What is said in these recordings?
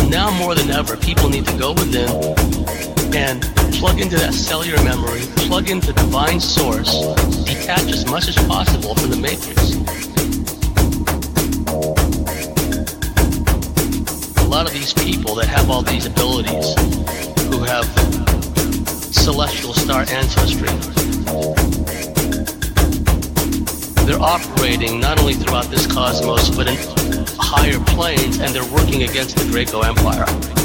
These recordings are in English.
Now more than ever, people need to go within and plug into that cellular memory, plug into divine source, detach as much as possible from the matrix. A lot of these people that have all these abilities, who have celestial star ancestry, they're operating not only throughout this cosmos, but in higher planes, and they're working against the Draco Empire.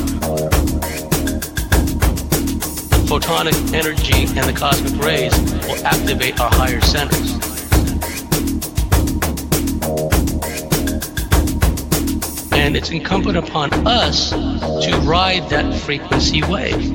The photonic energy and the cosmic rays will activate our higher centers. And it's incumbent upon us to ride that frequency wave.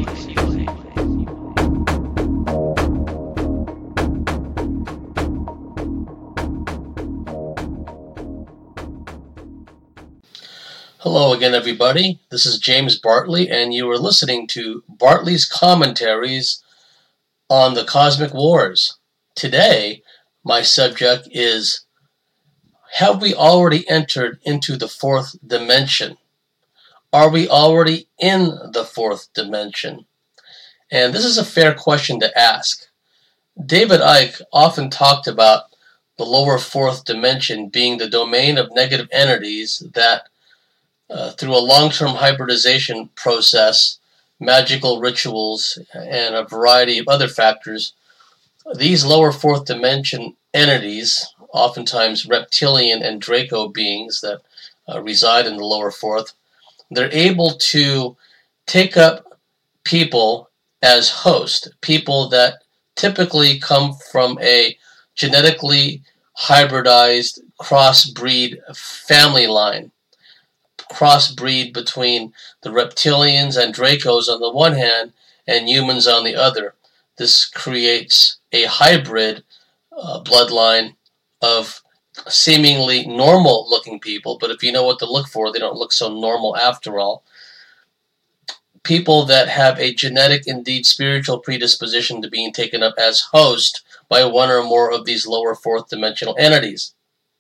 Hello again, everybody. This is James Bartley, and you are listening to Bartley's Commentaries on the Cosmic Wars. Today, my subject is, have we already entered into the fourth dimension? Are we already in the fourth dimension? And this is a fair question to ask. David Icke often talked about the lower fourth dimension being the domain of negative entities that through a long-term hybridization process, magical rituals, and a variety of other factors, these lower fourth dimension entities, oftentimes reptilian and Draco beings that reside in the lower fourth, they're able to take up people as host, people that typically come from a genetically hybridized crossbreed family line. Crossbreed between the reptilians and Dracos on the one hand and humans on the other. This creates a hybrid bloodline of seemingly normal looking people, but if you know what to look for, they don't look so normal after all. People that have a genetic, indeed spiritual predisposition to being taken up as host by one or more of these lower fourth dimensional entities.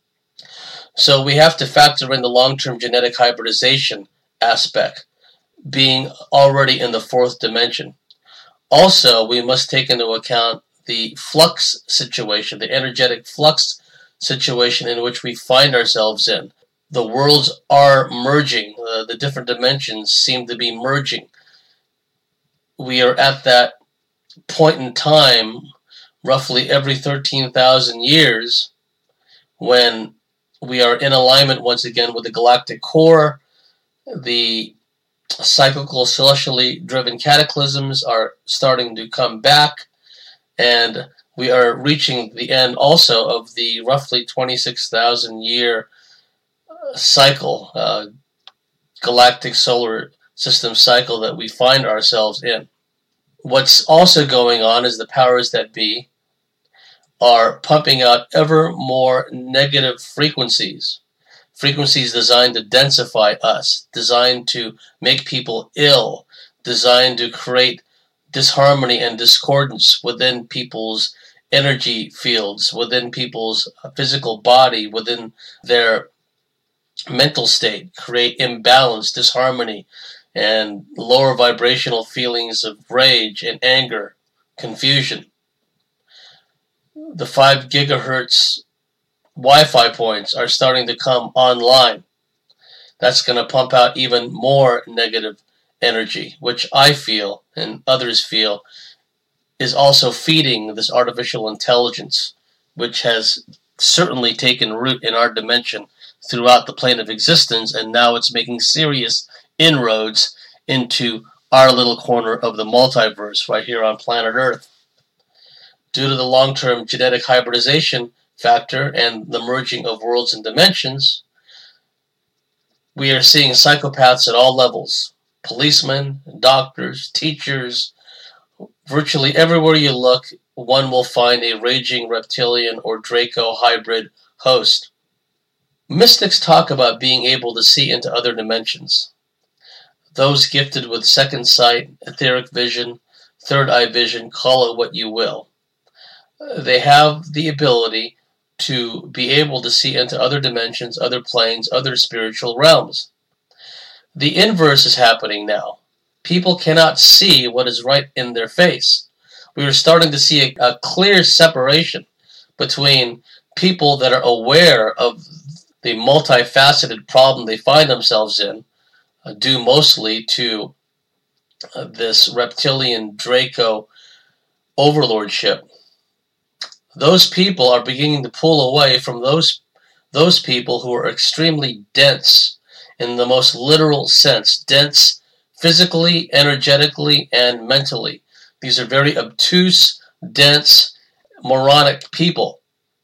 So we have to factor in the long-term genetic hybridization aspect, being already in the fourth dimension. Also, we must take into account the flux situation, the energetic flux situation in which we find ourselves in. The worlds are merging. The different dimensions seem to be merging. We are at that point in time, roughly every 13,000 years, when we are in alignment once again with the galactic core. The cyclical celestially driven cataclysms are starting to come back, and we are reaching the end also of the roughly 26,000 year cycle, galactic solar system cycle that we find ourselves in. What's also going on is the powers that be are pumping out ever more negative frequencies designed to densify us, designed to make people ill, designed to create disharmony and discordance within people's energy fields, within people's physical body, within their mental state, create imbalance, disharmony, and lower vibrational feelings of rage and anger, confusion. The 5 gigahertz Wi-Fi points are starting to come online. That's going to pump out even more negative energy, which I feel and others feel is also feeding this artificial intelligence, which has certainly taken root in our dimension throughout the plane of existence, and now it's making serious inroads into our little corner of the multiverse right here on planet Earth. Due to the long-term genetic hybridization factor and the merging of worlds and dimensions, we are seeing psychopaths at all levels. Policemen, doctors, teachers. Virtually everywhere you look, one will find a raging reptilian or Draco hybrid host. Mystics talk about being able to see into other dimensions. Those gifted with second sight, etheric vision, third eye vision, call it what you will. They have the ability to be able to see into other dimensions, other planes, other spiritual realms. The inverse is happening now. People cannot see what is right in their face. We are starting to see a clear separation between people that are aware of the multifaceted problem they find themselves in, due mostly to this reptilian Draco overlordship. Those people are beginning to pull away from those people who are extremely dense in the most literal sense, dense physically, energetically, and mentally. These are very obtuse, dense, moronic people.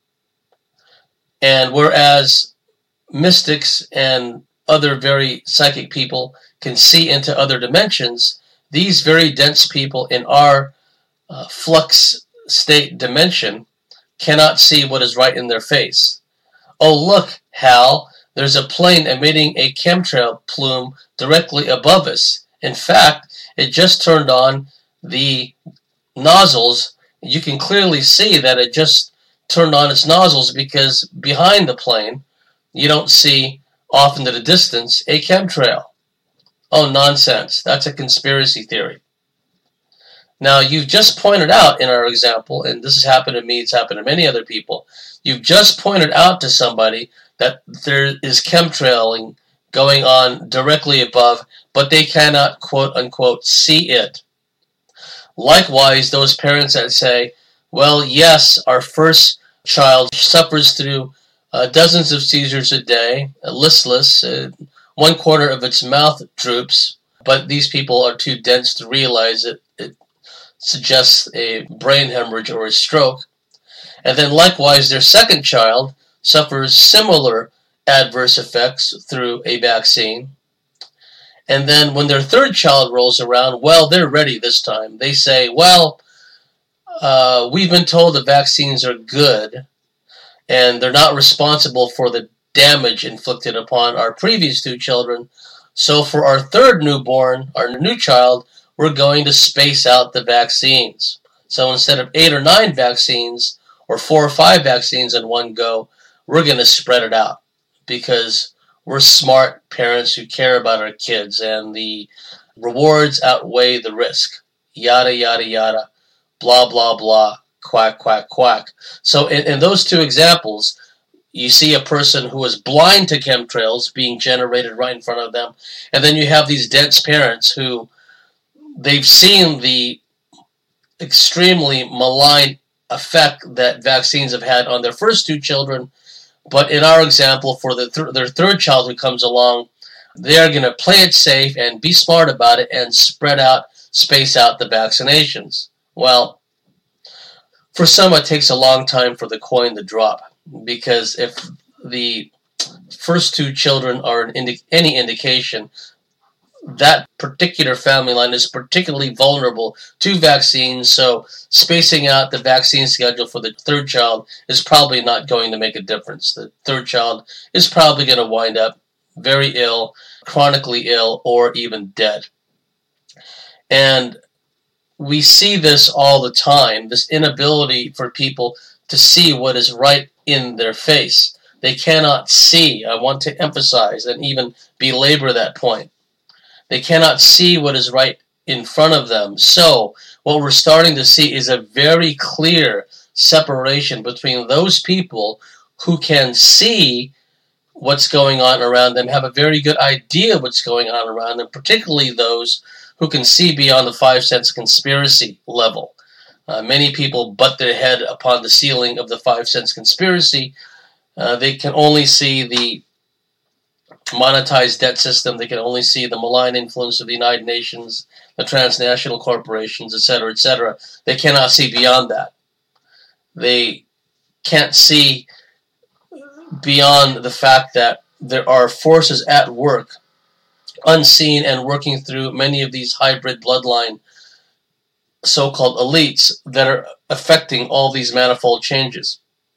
And whereas mystics and other very psychic people can see into other dimensions, these very dense people in our flux state dimension cannot see what is right in their face. Oh, look, Hal, there's a plane emitting a chemtrail plume directly above us. In fact, it just turned on the nozzles. You can clearly see that it just turned on its nozzles because behind the plane, you don't see off into the distance a chemtrail. Oh, nonsense. That's a conspiracy theory. Now, you've just pointed out in our example, and this has happened to me, it's happened to many other people, you've just pointed out to somebody that there is chemtrailing going on directly above, but they cannot, quote-unquote, see it. Likewise, those parents that say, well, yes, our first child suffers through dozens of seizures a day, listless, 1/4 of its mouth droops, but these people are too dense to realize it suggests a brain hemorrhage or a stroke. And then likewise, their second child suffers similar adverse effects through a vaccine. And then when their third child rolls around, well, they're ready this time. They say, well, we've been told the vaccines are good, and they're not responsible for the damage inflicted upon our previous two children. So for our third newborn, our new child, we're going to space out the vaccines. So instead of 8 or 9 vaccines, or 4 or 5 vaccines in one go, we're going to spread it out because we're smart parents who care about our kids and the rewards outweigh the risk. Yada, yada, yada, blah, blah, blah, quack, quack, quack. So in those two examples, you see a person who is blind to chemtrails being generated right in front of them, and then you have these dense parents who they've seen the extremely malign effect that vaccines have had on their first two children, but in our example, for their third child who comes along, they're going to play it safe and be smart about it and space out the vaccinations. Well, for some it takes a long time for the coin to drop, because if the first two children are any indication, that particular family line is particularly vulnerable to vaccines, so spacing out the vaccine schedule for the third child is probably not going to make a difference. The third child is probably going to wind up very ill, chronically ill, or even dead. And we see this all the time, this inability for people to see what is right in their face. They cannot see. I want to emphasize and even belabor that point. They cannot see what is right in front of them. So what we're starting to see is a very clear separation between those people who can see what's going on around them, have a very good idea what's going on around them, particularly those who can see beyond the 5 sense conspiracy level. Many people butt their head upon the ceiling of the 5 sense conspiracy. They can only see the monetized debt system. They can only see the malign influence of the United Nations, the transnational corporations, etc., etc. They cannot see beyond that. They can't see beyond the fact that there are forces at work, unseen and working through many of these hybrid bloodline so-called elites that are affecting all these manifold changes.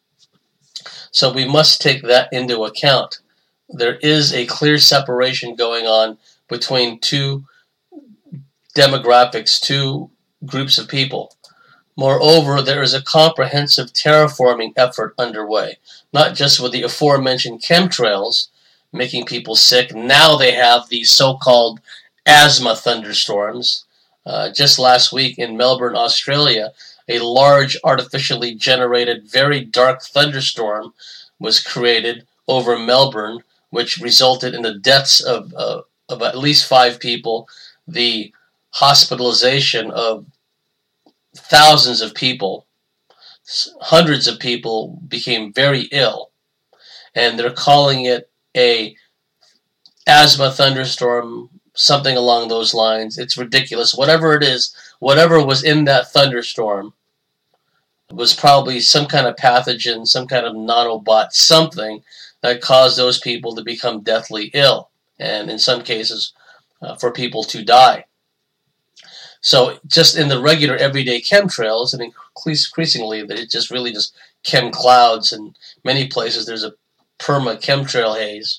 So we must take that into account. There is a clear separation going on between two demographics, two groups of people. Moreover, there is a comprehensive terraforming effort underway, not just with the aforementioned chemtrails. making people sick. Now they have these so-called asthma thunderstorms. Just last week in Melbourne, Australia, a large artificially generated very dark thunderstorm was created over Melbourne, which resulted in the deaths of at least 5 people, the hospitalization of thousands of people. Hundreds of people became very ill, and they're calling it a asthma thunderstorm, something along those lines. It's ridiculous. Whatever it is, whatever was in that thunderstorm was probably some kind of pathogen, some kind of nanobot, something that caused those people to become deathly ill, and in some cases for people to die. So just in the regular everyday chemtrails, and increasingly it's just really just chem clouds, and many places there's a perma chemtrail haze.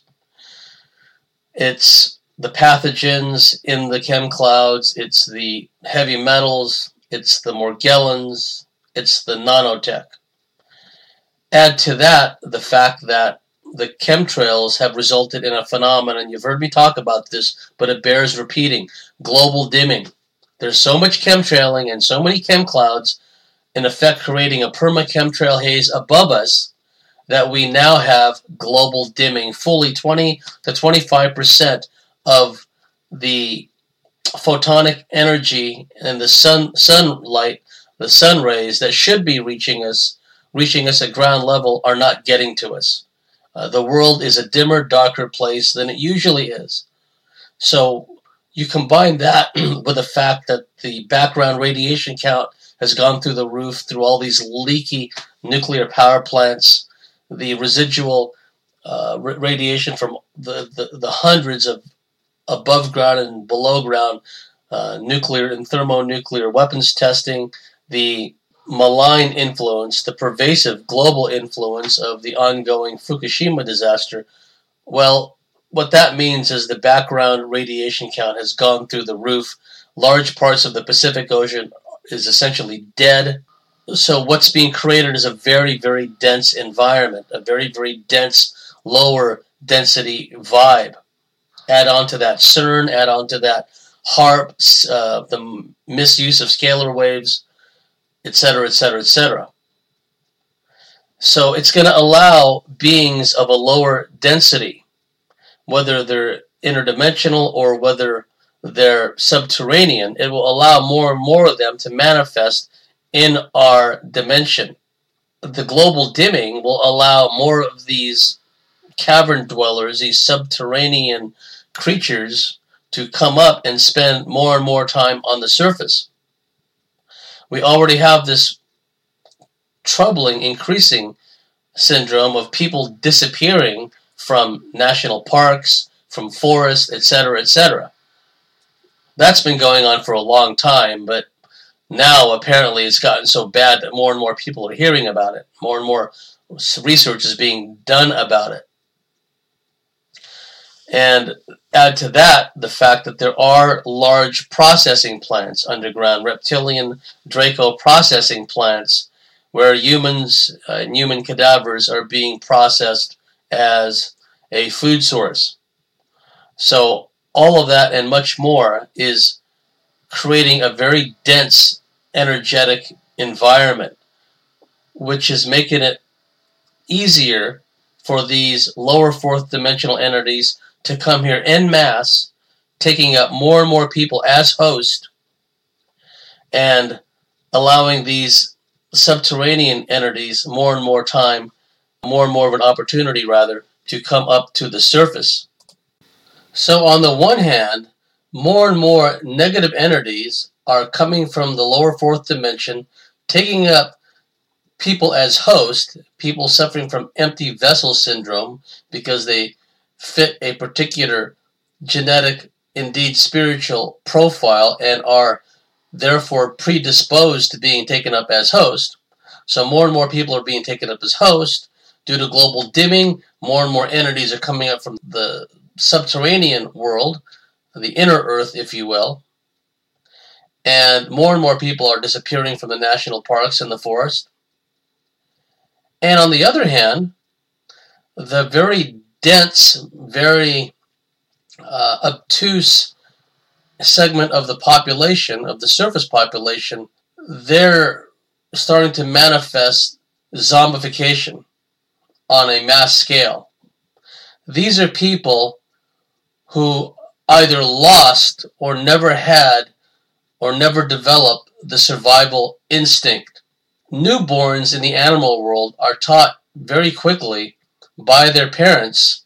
It's the pathogens in the chem clouds, it's the heavy metals, it's the Morgellons, it's the nanotech. Add to that the fact that the chemtrails have resulted in a phenomenon, you've heard me talk about this, but it bears repeating: global dimming. There's so much chemtrailing and so many chem clouds, in effect creating a perma-chemtrail haze above us, that we now have global dimming. Fully 20 to 25% of the photonic energy and the sunlight, the sun rays that should be reaching us at ground level are not getting to us. The world is a dimmer, darker place than it usually is. So you combine that with the fact that the background radiation count has gone through the roof through all these leaky nuclear power plants, the residual radiation from the hundreds of above ground and below ground nuclear and thermonuclear weapons testing, the malign influence, the pervasive global influence of the ongoing Fukushima disaster. Well, what that means is the background radiation count has gone through the roof. Large parts of the Pacific Ocean is essentially dead. So what's being created is a very, very dense environment, a very, very dense, lower density vibe. Add on to that CERN, add on to that HAARP, the misuse of scalar waves, etc., etc., etc. So it's going to allow beings of a lower density, whether they're interdimensional or whether they're subterranean, it will allow more and more of them to manifest in our dimension. The global dimming will allow more of these cavern dwellers, these subterranean creatures, to come up and spend more and more time on the surface. We already have this troubling, increasing syndrome of people disappearing from national parks, from forests, etc., etc. That's been going on for a long time, but now apparently it's gotten so bad that more and more people are hearing about it. More and more research is being done about it. And add to that the fact that there are large processing plants underground, reptilian Draco processing plants, where humans and human cadavers are being processed as a food source. So all of that and much more is creating a very dense, energetic environment, which is making it easier for these lower fourth dimensional entities to come here en masse, taking up more and more people as host, and allowing these subterranean entities more and more time, more and more of an opportunity, rather, to come up to the surface. So on the one hand, more and more negative entities are coming from the lower fourth dimension, taking up people as host, people suffering from empty vessel syndrome because they fit a particular genetic, indeed spiritual profile and are therefore predisposed to being taken up as host. So more and more people are being taken up as host. Due to global dimming, more and more entities are coming up from the subterranean world, the inner earth, if you will. And more people are disappearing from the national parks and the forest. And on the other hand, the very dense, very obtuse segment of the population, of the surface population, they're starting to manifest zombification on a mass scale. These are people who either lost or never had or never developed the survival instinct. Newborns in the animal world are taught very quickly by their parents,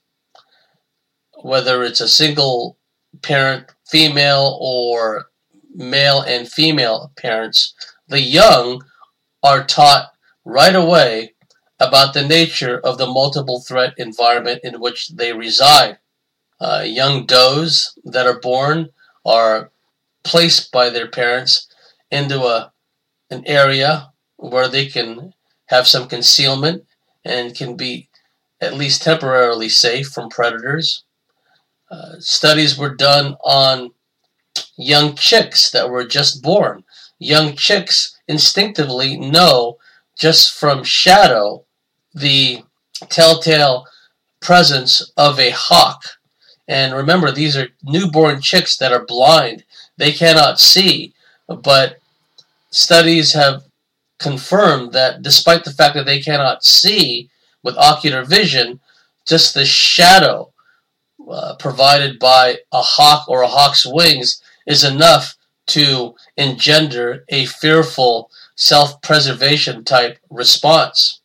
whether it's a single parent, female, or male and female parents. The young are taught right away about the nature of the multiple threat environment in which they reside. Young does that are born are placed by their parents into an area where they can have some concealment and can be at least temporarily safe from predators. Studies were done on young chicks that were just born. Young chicks instinctively know just from shadow the telltale presence of a hawk. And remember, these are newborn chicks that are blind. They cannot see, but studies have confirmed that despite the fact that they cannot see with ocular vision, just the shadow provided by a hawk or a hawk's wings is enough to engender a fearful self-preservation type response.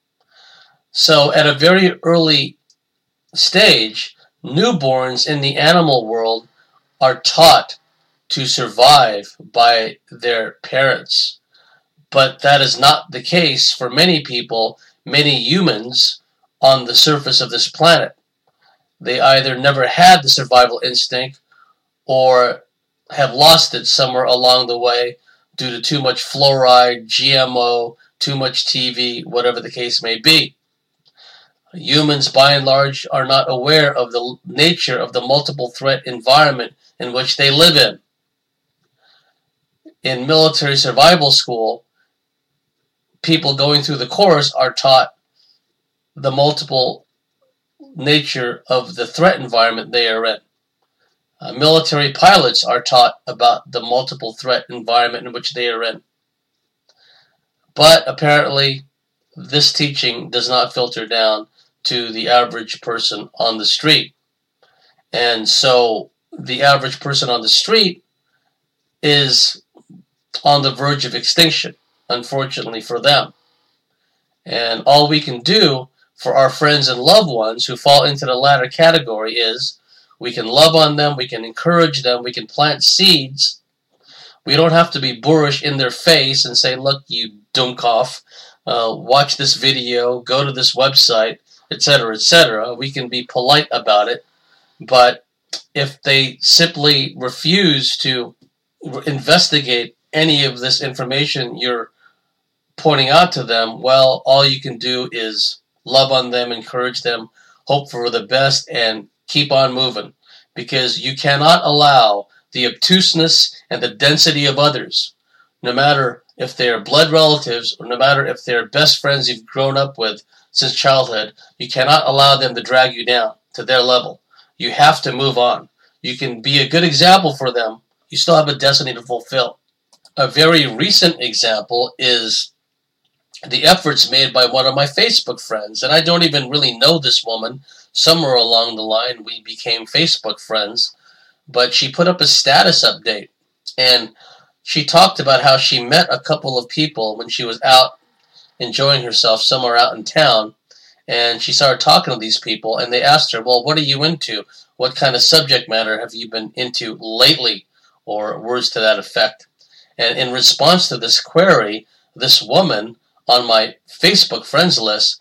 So at a very early stage, newborns in the animal world are taught to survive by their parents. But that is not the case for many people, many humans on the surface of this planet. They either never had the survival instinct or have lost it somewhere along the way due to too much fluoride, GMO, too much TV, whatever the case may be. Humans, by and large, are not aware of the nature of the multiple threat environment in which they live in. In military survival school, people going through the course are taught the multiple nature of the threat environment they are in. Military pilots are taught about the multiple threat environment in which they are in. But apparently, this teaching does not filter down to the average person on the street. And so the average person on the street is on the verge of extinction, unfortunately for them. And all we can do for our friends and loved ones who fall into the latter category is we can love on them, we can encourage them, we can plant seeds. We don't have to be boorish in their face and say, look, you dummkopf, watch this video, go to this website, etc., etc. We can be polite about it, but if they simply refuse to investigate any of this information you're pointing out to them, well, all you can do is love on them, encourage them, hope for the best, and keep on moving, because you cannot allow the obtuseness and the density of others, no matter if they're blood relatives or no matter if they're best friends you've grown up with since childhood, you cannot allow them to drag you down to their level. You have to move on. You can be a good example for them. You still have a destiny to fulfill. A very recent example is the efforts made by one of my Facebook friends, and I don't even really know this woman. Somewhere along the line, we became Facebook friends, but she put up a status update, and she talked about how she met a couple of people when she was out enjoying herself somewhere out in town, and she started talking to these people, and they asked her, well, what are you into? What kind of subject matter have you been into lately? Or words to that effect. And in response to this query, this woman on my Facebook friends list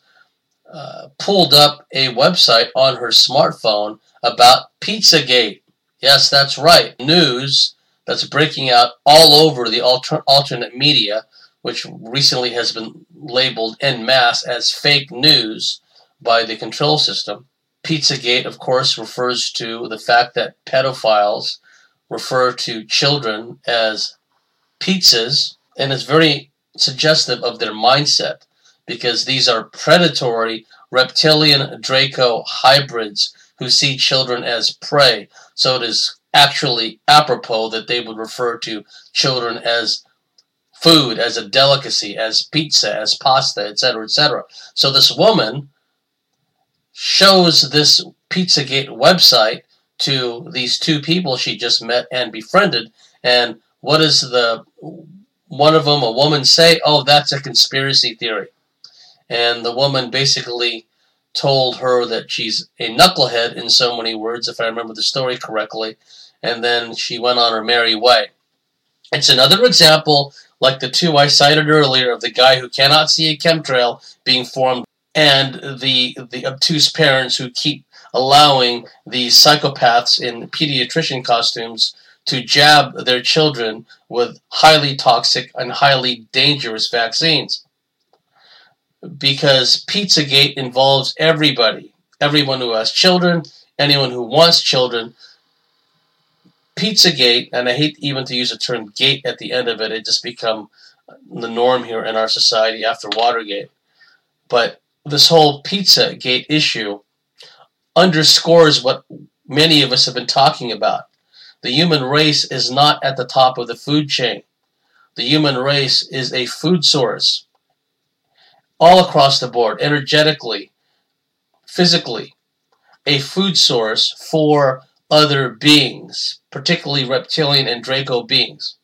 pulled up a website on her smartphone about Pizzagate. Yes, that's right. News that's breaking out all over the alternate media, which recently has been labeled en masse as fake news by the control system. Pizzagate, of course, refers to the fact that pedophiles refer to children as pizzas, and it's very suggestive of their mindset, because these are predatory reptilian Draco hybrids who see children as prey. So it is actually apropos that they would refer to children as food, as a delicacy, as pizza, as pasta, etc., etc. So this woman shows this Pizzagate website to these two people she just met and befriended, and what does one of them, a woman, say? Oh, that's a conspiracy theory. And the woman basically told her that she's a knucklehead in so many words, if I remember the story correctly, and then she went on her merry way. It's another example, like the two I cited earlier, of the guy who cannot see a chemtrail being formed, and the obtuse parents who keep allowing these psychopaths in pediatrician costumes to jab their children with highly toxic and highly dangerous vaccines. Because Pizzagate involves everybody, everyone who has children, anyone who wants children. Pizzagate, and I hate even to use the term gate at the end of it, it just become the norm here in our society after Watergate. But this whole Pizzagate issue underscores what many of us have been talking about. The human race is not at the top of the food chain. The human race is a food source all across the board, energetically, physically, a food source for other beings, particularly reptilian and Draco beings.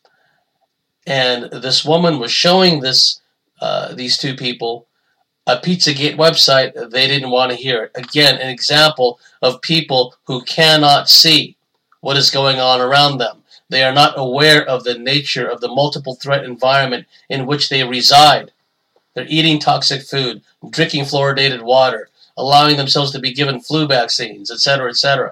And this woman was showing these two people a Pizzagate website. They didn't want to hear it. Again, an example of people who cannot see what is going on around them. They are not aware of the nature of the multiple threat environment in which they reside. They're eating toxic food, drinking fluoridated water, allowing themselves to be given flu vaccines, etc., etc.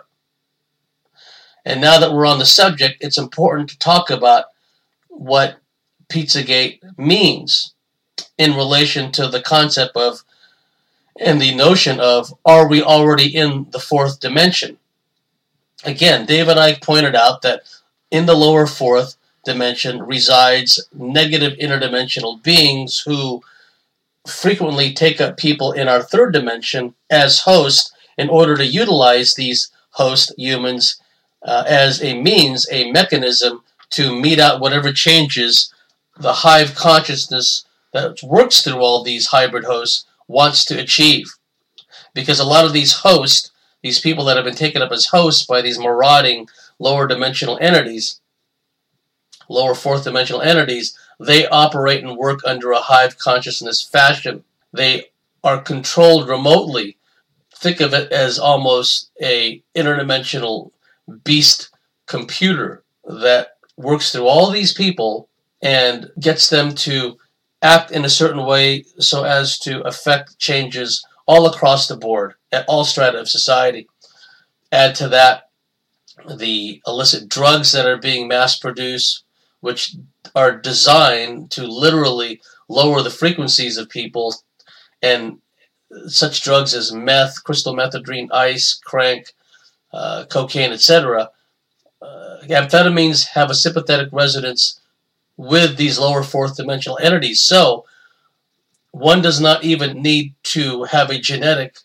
And now that we're on the subject, it's important to talk about what Pizzagate means in relation to the concept of and the notion of, are we already in the fourth dimension? Again, Dave and I pointed out that in the lower fourth dimension resides negative interdimensional beings who frequently take up people in our third dimension as hosts in order to utilize these host humans as a means, a mechanism to mete out whatever changes the hive consciousness that works through all these hybrid hosts wants to achieve. Because a lot of these hosts, these people that have been taken up as hosts by these marauding lower dimensional entities, lower fourth dimensional entities, they operate and work under a hive consciousness fashion. They are controlled remotely. Think of it as almost a interdimensional beast computer that works through all these people and gets them to act in a certain way so as to affect changes all across the board at all strata of society. Add to that the illicit drugs that are being mass-produced, which are designed to literally lower the frequencies of people, and such drugs as meth, crystal methadone, ice, crank, cocaine, etc. Amphetamines have a sympathetic resonance with these lower fourth dimensional entities. So one does not even need to have a genetic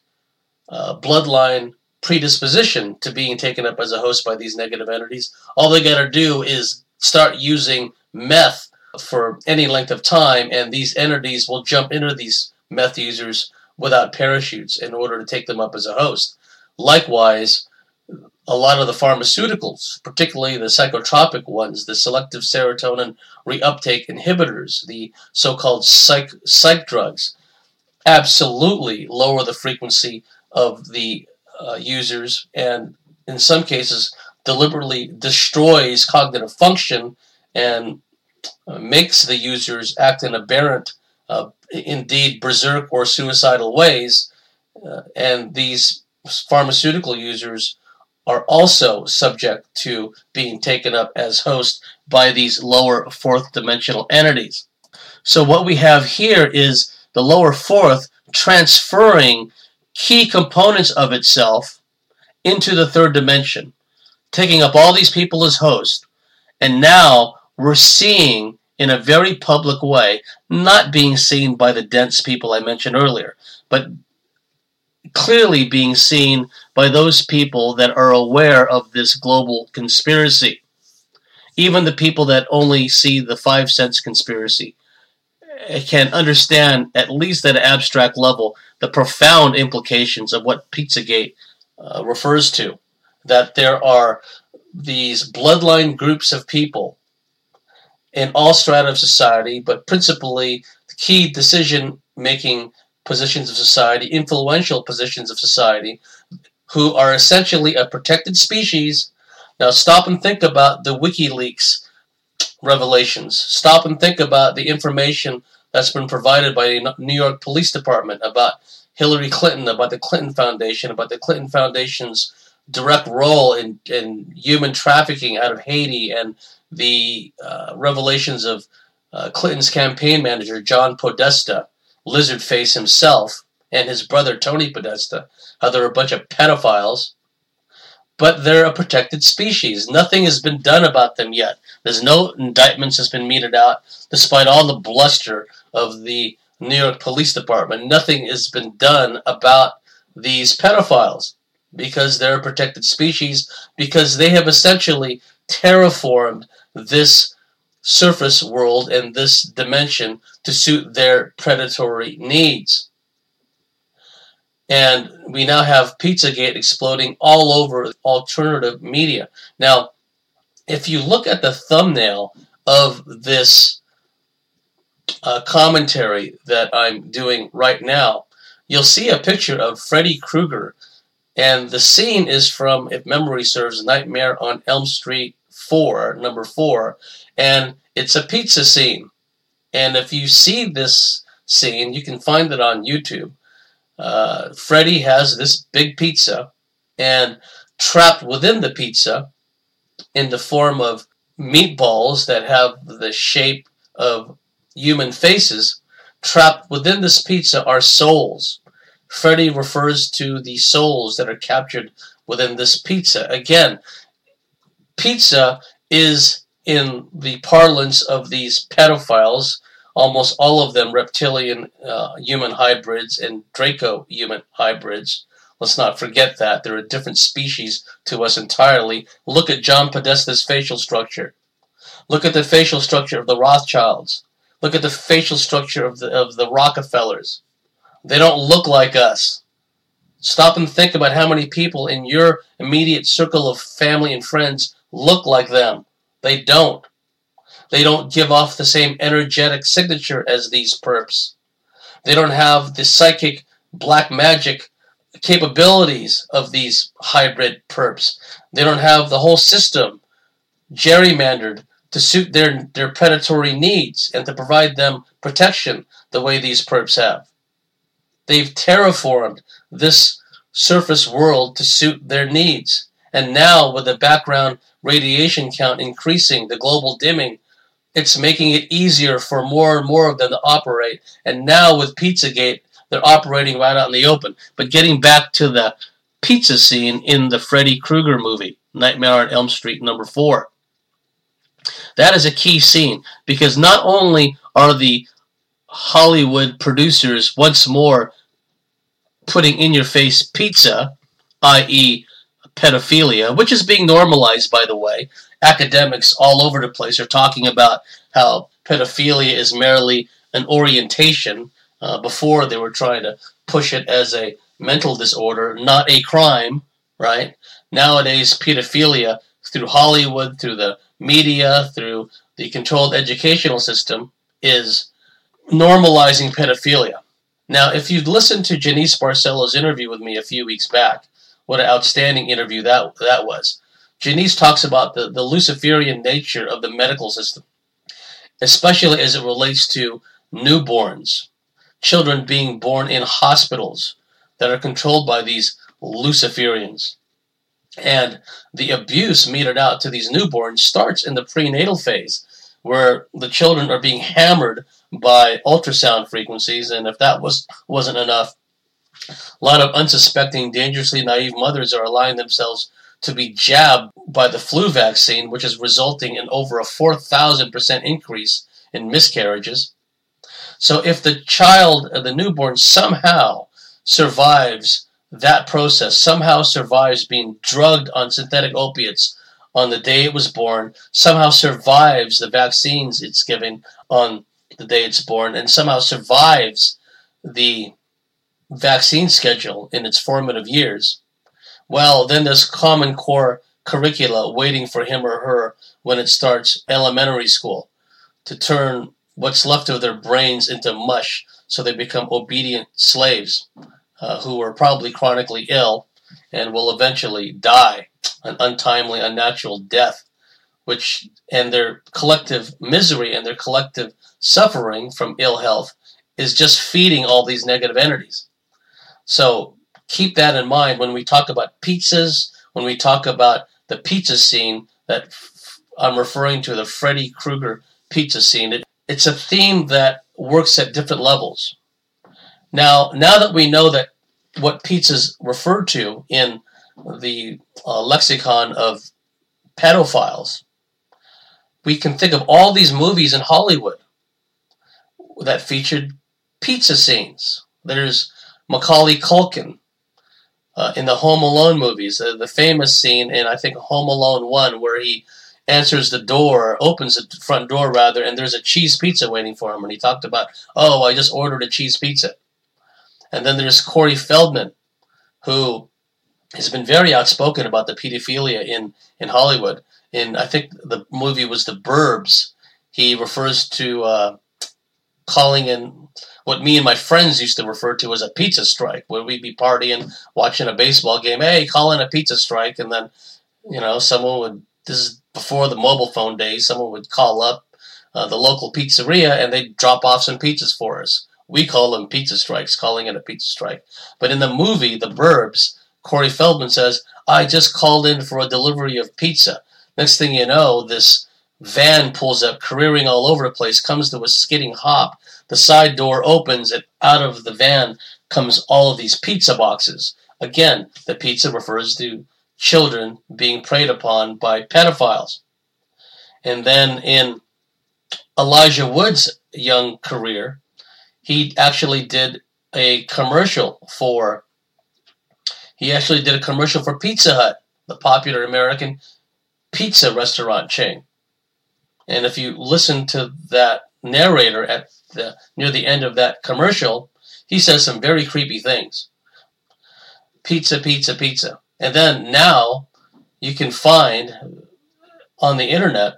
bloodline predisposition to being taken up as a host by these negative entities. All they got to do is start using meth for any length of time, and these entities will jump into these meth users without parachutes in order to take them up as a host. Likewise, a lot of the pharmaceuticals, particularly the psychotropic ones, the selective serotonin reuptake inhibitors, the so-called psych drugs, absolutely lower the frequency of the users, and in some cases deliberately destroys cognitive function and makes the users act in aberrant, indeed berserk or suicidal ways. And these pharmaceutical users are also subject to being taken up as hosts by these lower fourth dimensional entities. So what we have here is the lower fourth transferring key components of itself into the third dimension, taking up all these people as hosts. And now we're seeing in a very public way, not being seen by the dense people I mentioned earlier, but clearly being seen by those people that are aware of this global conspiracy. Even the people that only see the 5 cents conspiracy can understand, at least at an abstract level, the profound implications of what Pizzagate refers to. That there are these bloodline groups of people in all strata of society, but principally key decision-making positions of society, influential positions of society, who are essentially a protected species. Now stop and think about the WikiLeaks revelations. Stop and think about the information that's been provided by the New York Police Department about Hillary Clinton, about the Clinton Foundation, about the Clinton Foundation's direct role in human trafficking out of Haiti, and the revelations of Clinton's campaign manager, John Podesta, Lizardface himself, and his brother, Tony Podesta, how they're a bunch of pedophiles. But they're a protected species. Nothing has been done about them yet. There's no indictments has been meted out, despite all the bluster of the New York Police Department. Nothing has been done about these pedophiles because they're a protected species, because they have essentially terraformed this surface world and this dimension to suit their predatory needs. And we now have Pizzagate exploding all over alternative media. Now, if you look at the thumbnail of this commentary that I'm doing right now, you'll see a picture of Freddy Krueger. And the scene is from, if memory serves, Nightmare on Elm Street 4, number 4. And it's a pizza scene. And if you see this scene, you can find it on YouTube. Freddy has this big pizza, and trapped within the pizza, in the form of meatballs that have the shape of human faces, trapped within this pizza are souls. Freddy refers to the souls that are captured within this pizza. Again, pizza is, in the parlance of these pedophiles, almost all of them reptilian human hybrids and Draco human hybrids. Let's not forget that. They're a different species to us entirely. Look at John Podesta's facial structure. Look at the facial structure of the Rothschilds. Look at the facial structure of the Rockefellers. They don't look like us. Stop and think about how many people in your immediate circle of family and friends look like them. They don't. They don't give off the same energetic signature as these perps. They don't have the psychic black magic capabilities of these hybrid perps. They don't have the whole system gerrymandered to suit their predatory needs and to provide them protection the way these perps have. They've terraformed this surface world to suit their needs. And now, with the background radiation count increasing, the global dimming, it's making it easier for more and more of them to operate. And now with Pizzagate, they're operating right out in the open. But getting back to the pizza scene in the Freddy Krueger movie, Nightmare on Elm Street number 4. That is a key scene, because not only are the Hollywood producers once more putting in-your-face pizza, i.e. pedophilia, which is being normalized, by the way. Academics all over the place are talking about how pedophilia is merely an orientation. Before they were trying to push it as a mental disorder, not a crime, right? Nowadays, pedophilia, through Hollywood, through the media, through the controlled educational system, is normalizing pedophilia. Now, if you'd listened to Janice Barcelo's interview with me a few weeks back, what an outstanding interview that was. Janice talks about the Luciferian nature of the medical system, especially as it relates to newborns, children being born in hospitals that are controlled by these Luciferians. And the abuse meted out to these newborns starts in the prenatal phase, where the children are being hammered by ultrasound frequencies, and if that wasn't enough, a lot of unsuspecting, dangerously naive mothers are allowing themselves to be jabbed by the flu vaccine, which is resulting in over a 4,000% increase in miscarriages. So if the child, the newborn, somehow survives that process somehow survives being drugged on synthetic opiates on the day it was born, somehow survives the vaccines it's given on the day it's born, and somehow survives the vaccine schedule in its formative years, well, then there's Common Core curricula waiting for him or her when it starts elementary school to turn what's left of their brains into mush so they become obedient slaves who are probably chronically ill and will eventually die an untimely, unnatural death, which and their collective misery and their collective suffering from ill health is just feeding all these negative entities. So keep that in mind when we talk about pizzas, when we talk about the pizza scene that I'm referring to, the Freddy Krueger pizza scene. It's a theme that works at different levels. Now that we know that what pizzas refer to in the lexicon of pedophiles, we can think of all these movies in Hollywood that featured pizza scenes. There's Macaulay Culkin in the Home Alone movies, the famous scene in, I think, Home Alone 1, where he answers the door, opens the front door rather, and there's a cheese pizza waiting for him, and he talked about, oh, I just ordered a cheese pizza. And then there's Corey Feldman, who has been very outspoken about the pedophilia in Hollywood. In, I think the movie was The Burbs, he refers to calling in what me and my friends used to refer to as a pizza strike, where we'd be partying, watching a baseball game, hey, call in a pizza strike, and then, someone would, this is before the mobile phone days, someone would call up the local pizzeria, and they'd drop off some pizzas for us. We call them pizza strikes, calling it a pizza strike. But in the movie, The Burbs, Corey Feldman says, I just called in for a delivery of pizza. Next thing you know, this van pulls up, careering all over the place, comes to a skidding hop. The side door opens, and out of the van comes all of these pizza boxes. Again, the pizza refers to children being preyed upon by pedophiles. And then in Elijah Wood's young career, he actually did a commercial for Pizza Hut, the popular American pizza restaurant chain. And if you listen to that narrator near the end of that commercial, he says some very creepy things. Pizza, pizza, pizza. And then now you can find on the internet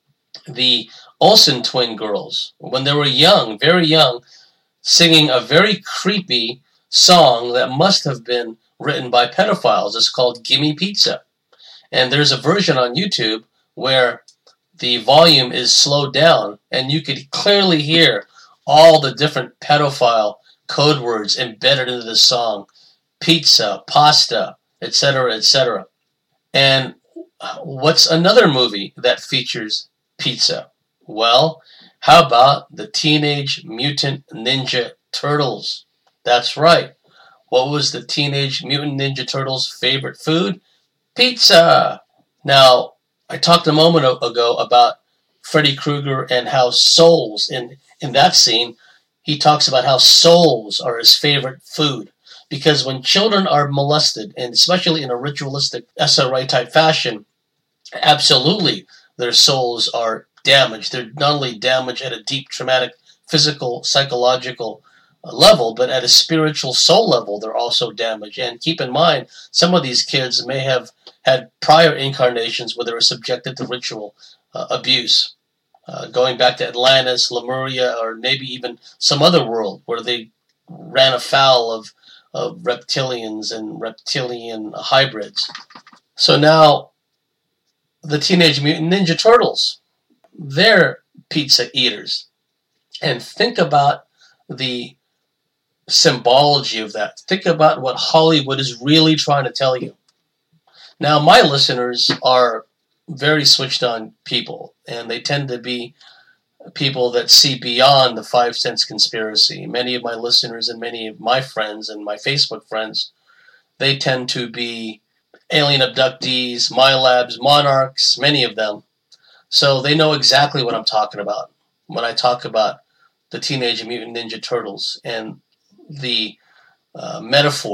the Olsen twin girls, when they were young, very young, singing a very creepy song that must have been written by pedophiles. It's called Gimme Pizza. And there's a version on YouTube where the volume is slowed down, and you could clearly hear all the different pedophile code words embedded into the song. Pizza, pasta, etc., etc. And what's another movie that features pizza? Well, how about the Teenage Mutant Ninja Turtles? That's right. What was the Teenage Mutant Ninja Turtles' favorite food? Pizza! Now, I talked a moment ago about Freddy Krueger and how souls, in that scene, he talks about how souls are his favorite food. Because when children are molested, and especially in a ritualistic SRI type fashion, absolutely their souls are damaged. They're not only damaged at a deep traumatic physical, psychological level, but at a spiritual soul level, they're also damaged. And keep in mind, some of these kids may have had prior incarnations where they were subjected to ritual abuse, going back to Atlantis, Lemuria, or maybe even some other world where they ran afoul of reptilians and reptilian hybrids. So now, the Teenage Mutant Ninja Turtles, they're pizza eaters. And think about the symbology of that. Think about what Hollywood is really trying to tell you. Now, my listeners are very switched on people, and they tend to be people that see beyond the 5 Cents conspiracy. Many of my listeners and many of my friends and my Facebook friends, they tend to be alien abductees, MyLabs, monarchs, many of them. So they know exactly what I'm talking about when I talk about the Teenage Mutant Ninja Turtles and the metaphor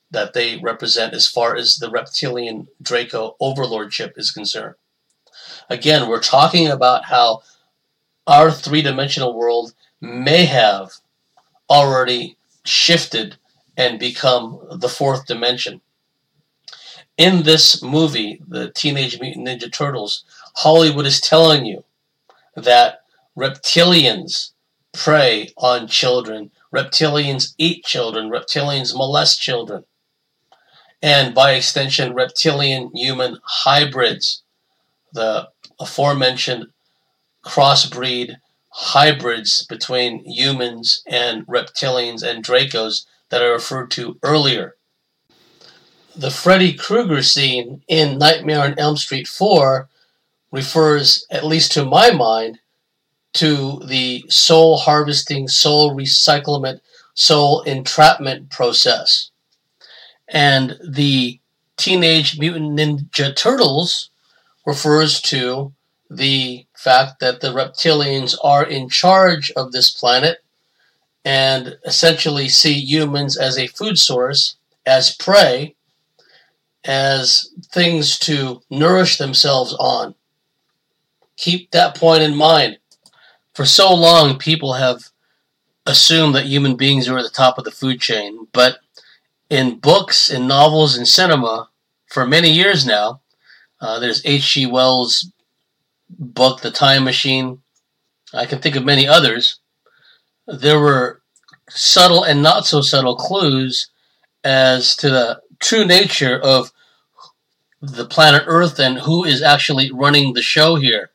that they represent as far as the reptilian Draco overlordship is concerned. Again, we're talking about how our three-dimensional world may have already shifted and become the fourth dimension. In this movie, the Teenage Mutant Ninja Turtles, Hollywood is telling you that reptilians prey on children, reptilians eat children, reptilians molest children, and by extension, reptilian-human hybrids, the aforementioned crossbreed hybrids between humans and reptilians and Dracos that I referred to earlier. The Freddy Krueger scene in Nightmare on Elm Street 4 refers, at least to my mind, to the soul harvesting, soul recyclement, soul entrapment process. And the Teenage Mutant Ninja Turtles refers to the fact that the reptilians are in charge of this planet and essentially see humans as a food source, as prey, as things to nourish themselves on. Keep that point in mind. For so long, people have assumed that human beings are at the top of the food chain, but in books, in novels, in cinema, for many years now, there's H.G. Wells' book, The Time Machine. I can think of many others. There were subtle and not so subtle clues as to the true nature of the planet Earth and who is actually running the show here.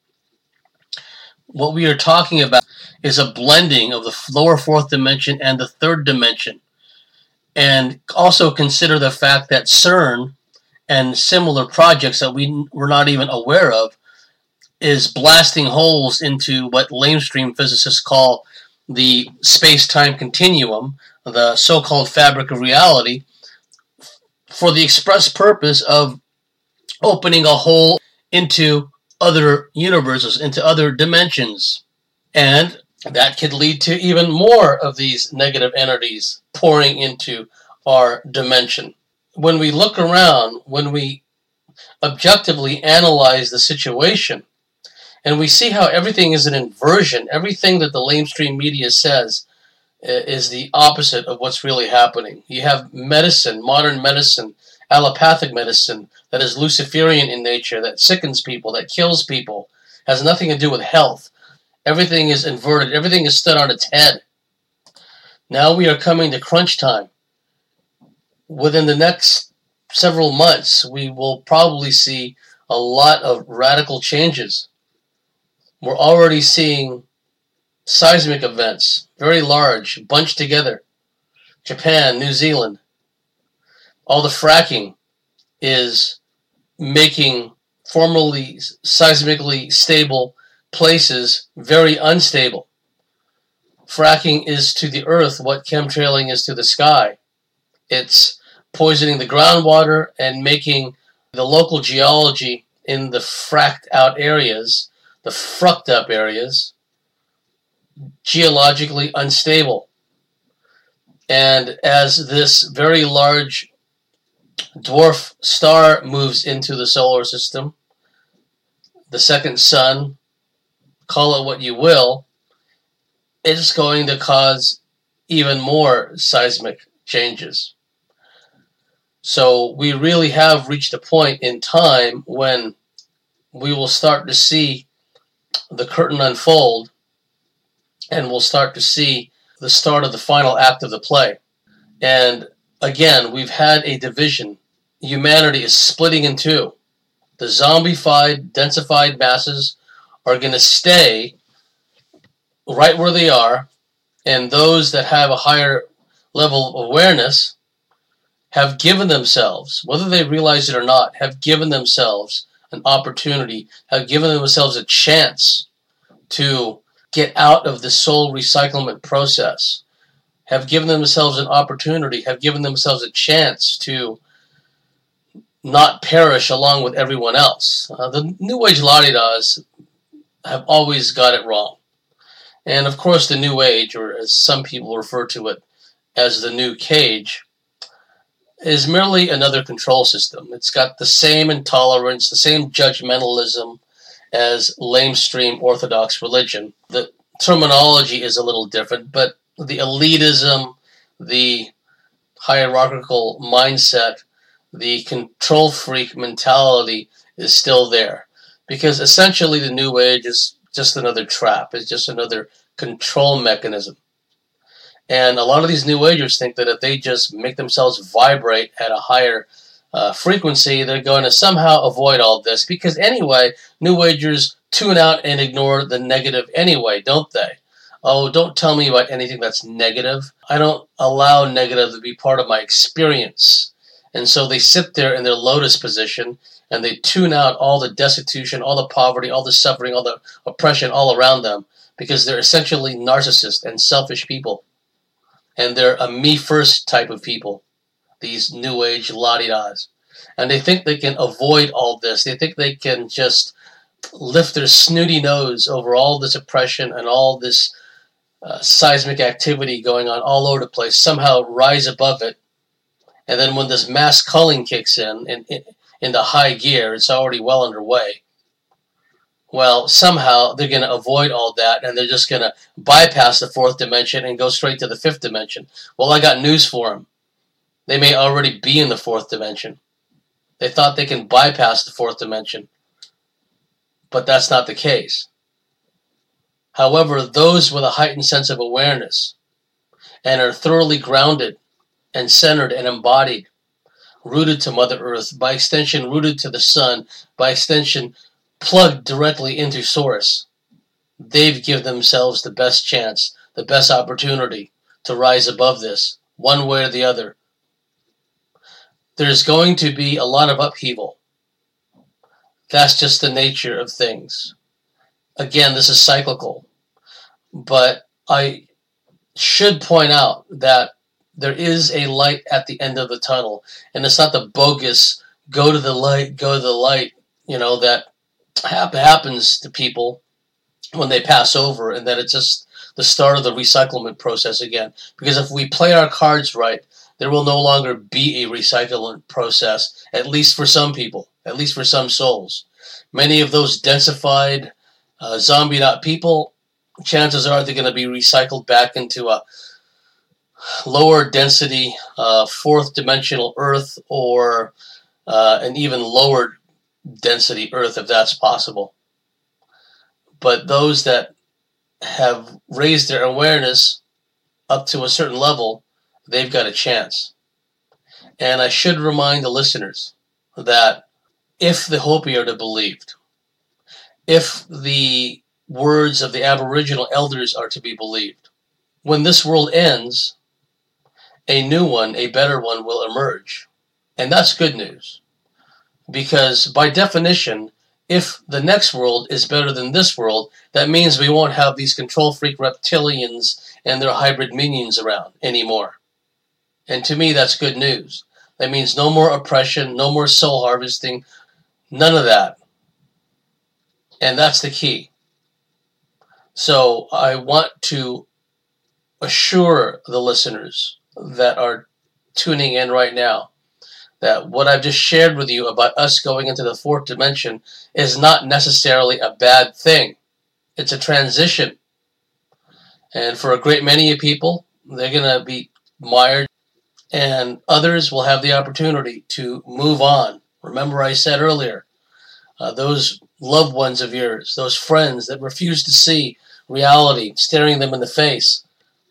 What we are talking about is a blending of the lower fourth dimension and the third dimension. And also consider the fact that CERN and similar projects that we were not even aware of is blasting holes into what lamestream physicists call the space-time continuum, the so-called fabric of reality, for the express purpose of opening a hole into other universes, into other dimensions. And that could lead to even more of these negative entities pouring into our dimension. When we look around, when we objectively analyze the situation, and we see how everything is an inversion, everything that the lamestream media says is the opposite of what's really happening. You have medicine, modern medicine, allopathic medicine that is Luciferian in nature, that sickens people, that kills people, has nothing to do with health. Everything is inverted. Everything is stood on its head. Now we are coming to crunch time. Within the next several months, we will probably see a lot of radical changes. We're already seeing seismic events, very large, bunched together. Japan, New Zealand. All the fracking is making formerly seismically stable places very unstable. Fracking is to the earth what chemtrailing is to the sky. It's poisoning the groundwater and making the local geology in the fracked out areas, the frucked up areas, geologically unstable. And as this very large dwarf star moves into the solar system, the second sun, call it what you will, it's going to cause even more seismic changes. So we really have reached a point in time when we will start to see the curtain unfold, and we'll start to see the start of the final act of the play. And again, we've had a division. Humanity is splitting in two. The zombified, densified masses are going to stay right where they are, and those that have a higher level of awareness have given themselves, whether they realize it or not, have given themselves an opportunity, have given themselves a chance to get out of the soul recyclement process, have given themselves an opportunity, have given themselves a chance to not perish along with everyone else. The New Age la-di-das have always got it wrong. And of course the New Age, or as some people refer to it as the New Cage, is merely another control system. It's got the same intolerance, the same judgmentalism as lamestream Orthodox religion. The terminology is a little different, but the elitism, the hierarchical mindset, the control freak mentality is still there. Because essentially the New Age is just another trap. It's just another control mechanism. And a lot of these New Agers think that if they just make themselves vibrate at a higher frequency, they're going to somehow avoid all this. Because anyway, New Agers tune out and ignore the negative anyway, don't they? Oh, don't tell me about anything that's negative. I don't allow negative to be part of my experience. And so they sit there in their lotus position and they tune out all the destitution, all the poverty, all the suffering, all the oppression all around them because they're essentially narcissists and selfish people. And they're a me-first type of people, these New Age la-di-das. And they think they can avoid all this. They think they can just lift their snooty nose over all this oppression and all this seismic activity going on all over the place, somehow rise above it. And then when this mass culling kicks into high gear, it's already well underway. Well, somehow they're going to avoid all that, and they're just going to bypass the fourth dimension and go straight to the fifth dimension. Well, I got news for them. They may already be in the fourth dimension. They thought they can bypass the fourth dimension, but that's not the case. However, those with a heightened sense of awareness and are thoroughly grounded and centered and embodied, rooted to Mother Earth, by extension rooted to the sun, by extension plugged directly into Source, they've given themselves the best chance, the best opportunity to rise above this, one way or the other. There's going to be a lot of upheaval. That's just the nature of things. Again, this is cyclical. But I should point out that there is a light at the end of the tunnel. And it's not the bogus, go to the light, that happens to people when they pass over, and that it's just the start of the recyclement process again. Because if we play our cards right, there will no longer be a recyclement process, at least for some people, at least for some souls. Many of those densified, zombied out people, chances are they're going to be recycled back into a lower density, fourth dimensional Earth, or an even lower density Earth, if that's possible. But those that have raised their awareness up to a certain level, they've got a chance. And I should remind the listeners that if the Hopi are to be believed, if the words of the Aboriginal elders are to be believed, when this world ends, a new one, a better one, will emerge. And that's good news. Because by definition, if the next world is better than this world, that means we won't have these control freak reptilians and their hybrid minions around anymore. And to me, that's good news. That means no more oppression, no more soul harvesting, none of that. And that's the key. So I want to assure the listeners that are tuning in right now that what I've just shared with you about us going into the fourth dimension is not necessarily a bad thing. It's a transition. And for a great many people, they're going to be mired, and others will have the opportunity to move on. Remember I said earlier, those loved ones of yours, those friends that refuse to see reality staring them in the face,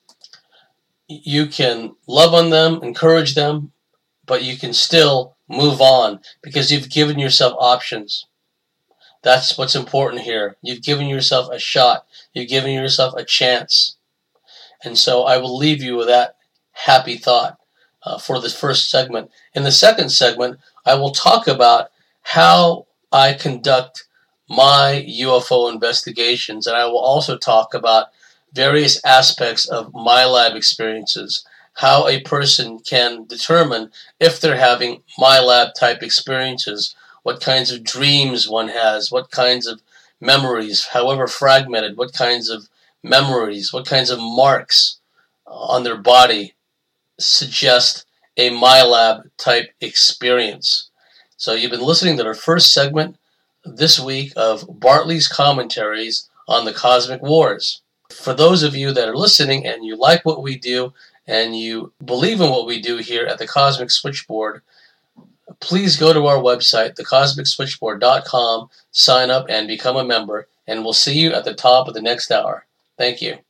you can love on them, encourage them, but you can still move on because you've given yourself options. That's what's important here. You've given yourself a shot. You've given yourself a chance. And so I will leave you with that happy thought for this first segment. In the second segment, I will talk about how I conduct my UFO investigations, and I will also talk about various aspects of my lab experiences, how a person can determine if they're having my lab type experiences, what kinds of dreams one has, what kinds of memories, however fragmented, what kinds of memories, what kinds of marks on their body suggest a MyLab type experience. So you've been listening to the first segment this week of Bartley's commentaries on the Cosmic Wars. For those of you that are listening and you like what we do and you believe in what we do here at the Cosmic Switchboard, please go to our website, thecosmicswitchboard.com, sign up and become a member, and we'll see you at the top of the next hour. Thank you.